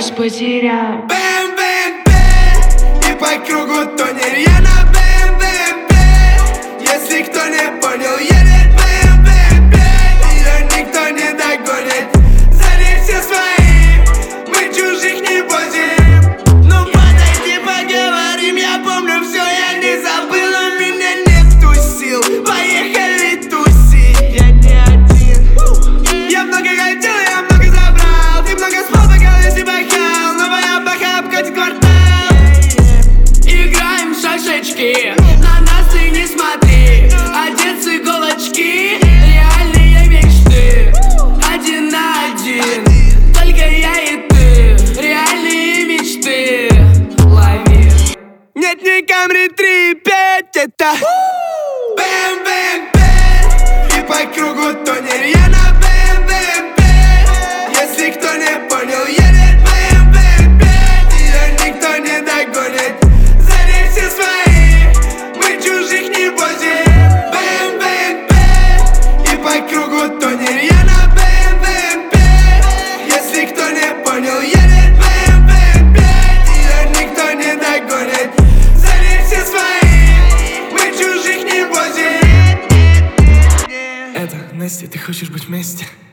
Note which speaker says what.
Speaker 1: фокус потерял.
Speaker 2: БМВ, и по кругу тонер я на БМВ. Если кто не понял, едет БМВ. Ее никто не догонит, за ней все свои, мы чужих не возим. Ну подойди, поговорим, я помню все, я не забыл, у меня нету сил. Поехали тусить, я не один. Я много хотел, я много забрал, ты много спал, пока если бахал. Новая баха обкатит квартал. Играем в шашечки, на нас ты не смотри. Одет с иголочки, реальные мечты. Один на один, только я и ты. Реальные мечты, лови. Нет ни Камри 3.5, это БМВ, и по кругу тонер я на БМВ. Если кто не понял, едет БМВ. Ее никто не догонит, за ней все свои, мы чужих не возим. БМВ, и по кругу тонер я на БМВ. Если кто не понял, едет БМВ. Ее никто не догонит, за ней все свои, мы чужих не возим.
Speaker 3: Это, Настя, ты хочешь быть вместе?